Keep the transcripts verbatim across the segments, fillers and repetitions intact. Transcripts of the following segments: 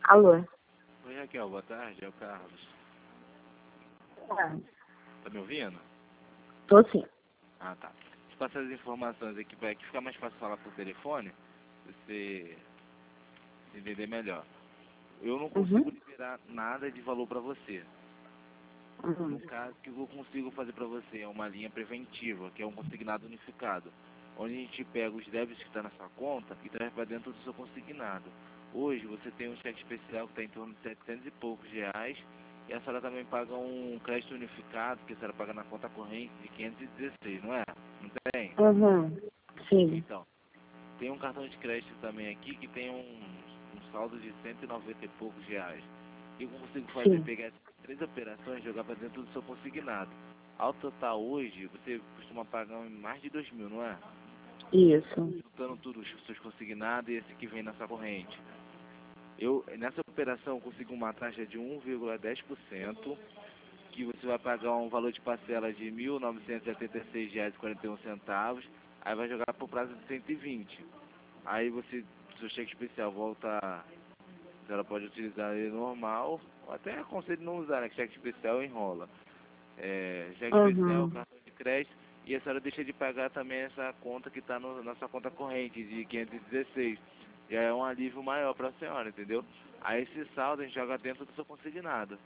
Alô? Oi, Raquel, boa tarde, é o Carlos. Ah, Tá me ouvindo? tô sim. Ah, tá. Vou passar as informações aqui para que ficar mais fácil falar por telefone, você entender melhor. Eu não consigo Uhum. liberar nada de valor para você. Uhum. No caso, o que eu consigo fazer para você é uma linha preventiva, que é um consignado unificado, onde a gente pega os débitos que estão na sua conta e traz para dentro do seu consignado. Hoje você tem um cheque especial que está em torno de setecentos e poucos reais, e a senhora também paga um crédito unificado, que a senhora paga na conta corrente de quinhentos e dezesseis, não é? Não tem? Uhum. Sim. Então, tem um cartão de crédito também aqui que tem um, um saldo de cento e noventa e poucos reais. O que eu consigo fazer? Sim. Pegar essas três operações e jogar para dentro do seu consignado. Ao total hoje, você costuma pagar mais de dois mil, não é? Isso. Juntando tudo, os seus consignados e esse que vem na sua corrente. Eu, nessa operação, eu consigo uma taxa de um vírgula dez por cento, que você vai pagar um valor de parcela de mil novecentos e setenta e seis reais e quarenta e um centavos, aí vai jogar por prazo de cento e vinte. Aí você, seu cheque especial volta, a senhora pode utilizar ele normal, ou até aconselho não usar, né, que cheque especial enrola. É, cheque especial, Uhum. cartão de crédito, e a senhora deixa de pagar também essa conta que está na sua conta corrente, de quinhentos e dezesseis. Já é um alívio maior para a senhora, entendeu? Aí esse saldo a gente joga dentro do seu consignado.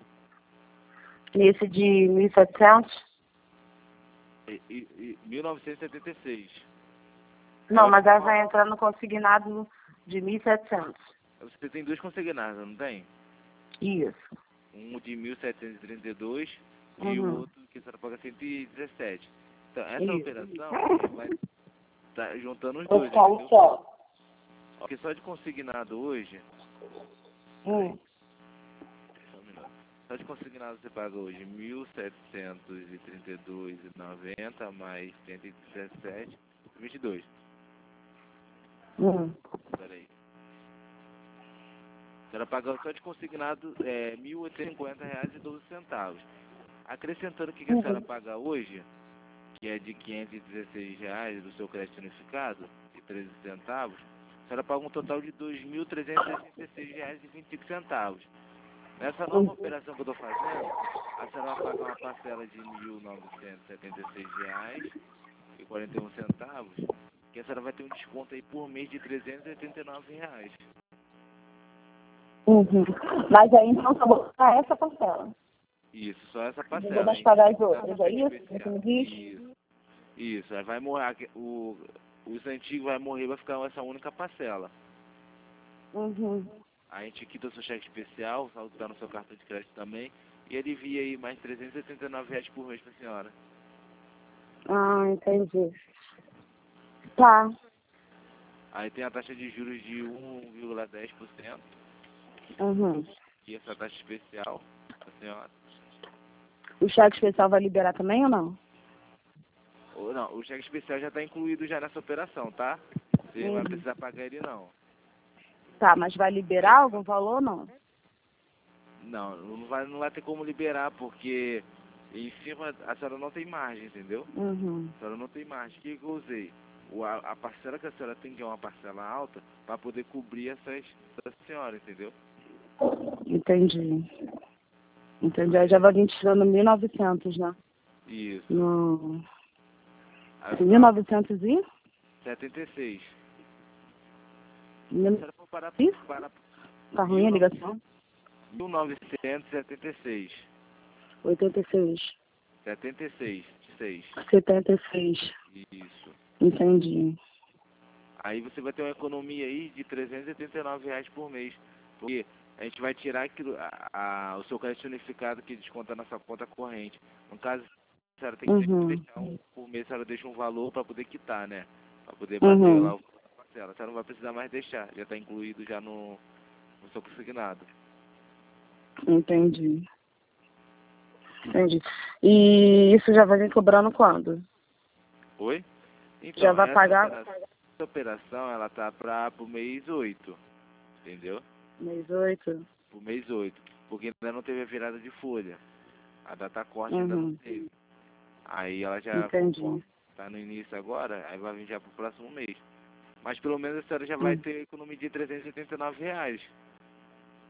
Esse de mil e setecentos? E, e, e mil novecentos e setenta e seis. Não, mas ela vai entrar no consignado de mil e setecentos. Você tem dois consignados, não tem? Isso. Um de mil setecentos e trinta e dois e o Uhum. outro que a senhora paga cento e dezessete. Então, essa Isso. operação a gente vai estar juntando os Eu dois, falo entendeu? só. Porque só de consignado hoje, peraí, Hum. só um minuto. Só de consignado você paga hoje mil setecentos e trinta e dois e noventa mais cento e dezessete, vinte e dois. Hum. Peraí. A senhora paga só de consignado é, mil oitocentos e cinquenta reais e doze centavos. Acrescentando o que que a senhora Uhum. paga hoje, que é de quinhentos e dezesseis reais do seu crédito unificado, e treze centavos, a senhora paga um total de dois mil trezentos e sessenta e seis reais e vinte e cinco centavos. Nessa nova Uhum. operação que eu estou fazendo, a senhora vai pagar uma parcela de mil novecentos e setenta e seis reais e quarenta e um centavos, que a senhora vai ter um desconto aí por mês de trezentos e oitenta e nove reais. Uhum. Mas aí então só vou pagar essa parcela. Isso, só essa Não vou parcela, mais hein? pagar as Da outras, é cheque isso? Você especial. me diz? Isso, isso. Aí vai morrer, o, os antigos vai morrer, vai ficar essa única parcela. Uhum. A gente quita o seu cheque especial, o saldo está no seu cartão de crédito também, e ele envia aí mais trezentos e oitenta e nove reais por mês para a senhora. Ah, entendi. Tá. Aí tem a taxa de juros de um vírgula dez por cento, Uhum. e essa taxa especial para a senhora. O cheque especial vai liberar também ou não? Ou não, o cheque especial já está incluído já nessa operação, tá? Você não vai Uhum. precisar pagar ele não. Tá, mas vai liberar algum valor ou não? Não, não vai, não vai ter como liberar, porque em cima a senhora não tem margem, entendeu? Uhum. A senhora não tem margem. O que, que eu usei? O, a, a parcela que a senhora tem, que é uma parcela alta, para poder cobrir essas da senhora, entendeu? Entendi. Entendi. Aí Aí já é vai vir tirando mil e novecentos, né? isso. No... Aí mil e fica novecentos e? setenta e seis. Se a Mil... senhora for parar, Ih, para tá ruim a ligação. mil novecentos e setenta e seis. oitenta e seis. setenta e seis. seis. setenta e seis. Isso. Entendi. Aí você vai ter uma economia aí de trezentos e oitenta e nove reais por mês. Porque a gente vai tirar aquilo, a, a, o seu crédito unificado que desconta na sua conta corrente. No caso, a senhora tem que Uhum. deixar um, por mês, a senhora deixa um valor para poder quitar, né? Para poder bater Uhum. lá o valor da parcela. A senhora não vai precisar mais deixar, já está incluído já no, no seu consignado. Entendi. Entendi. E isso já vai vir cobrando quando? Oi? Já Então, vai essa pagar operação, essa operação ela tá para o mês oito, entendeu? mês oito? Pro mês oito, porque ainda não teve a virada de folha. A data corte ainda não Uhum. teve. Aí ela já, Entendi. conforme tá no início agora, aí vai vir já pro próximo mês. Mas pelo menos a senhora já vai Hum. ter economia de trezentos e oitenta e nove reais.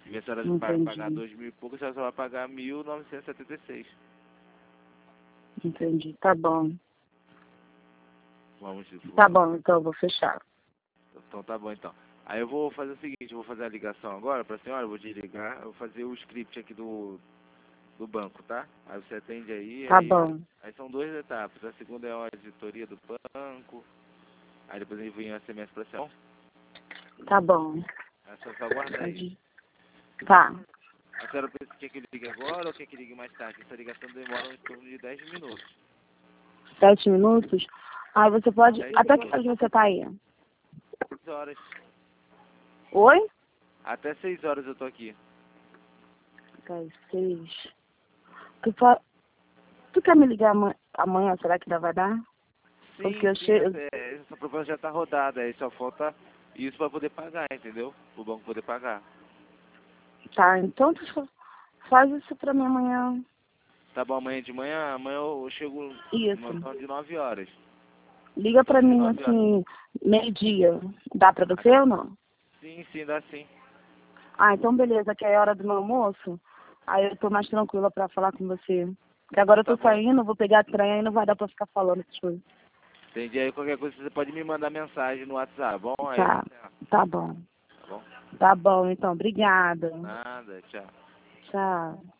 Em vez de a senhora Entendi. pagar dois mil e pouco, a senhora só vai pagar mil novecentos e setenta e seis. Entendi. Tá bom. Vamos, Tá bom, então eu vou fechar. Então tá bom então. Aí eu vou fazer o seguinte, eu vou fazer a ligação agora pra senhora, eu vou desligar, eu vou fazer o script aqui do, do banco, tá? Aí você atende aí, Tá aí, bom. aí são duas etapas. A segunda é a auditoria do banco, aí depois ele vem o S M S pra senhora. Tá bom. Aí só só aguarda aí. Tá. A senhora pensa que quer que ligue agora ou quer que ligue mais tarde? Essa ligação demora em torno de dez minutos. Sete minutos? Ah, você pode... Dez Até que minutos. horas você tá aí? Seis horas. Oi? Até seis horas eu tô aqui. Até seis. Tu, fa... tu quer me ligar ama- amanhã? Será que ainda vai dar? Sim, Porque eu sim, chego... essa, essa proposta já tá rodada, aí só falta isso pra poder pagar, entendeu? O banco poder pagar. Tá, então tu fa- faz isso pra mim amanhã. Tá bom, amanhã de manhã, amanhã eu chego numa Isso. torno de nove horas. Liga pra Torno de mim, nove horas. assim, meio-dia. Dá pra você ou não? Sim, sim, dá sim. Ah, então beleza, que é a hora do meu almoço. Aí eu tô mais tranquila pra falar com você. Porque agora eu Tá tô bom. saindo, vou pegar trem e não vai dar pra ficar falando essas coisas. Entendi, aí qualquer coisa você pode me mandar mensagem no WhatsApp, bom? Aí eu... Tá, tá bom. Tá bom? Tá bom, então, obrigada. Nada, tchau. Tchau.